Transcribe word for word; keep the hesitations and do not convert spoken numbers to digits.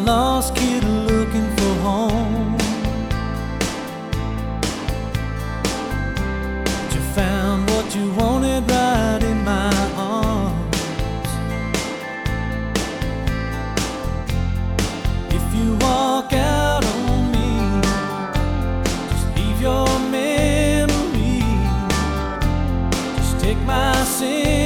lost kid looking for home. But you found what you wanted right in my arms. If you walk out on me, just leave your memory. Just take my sin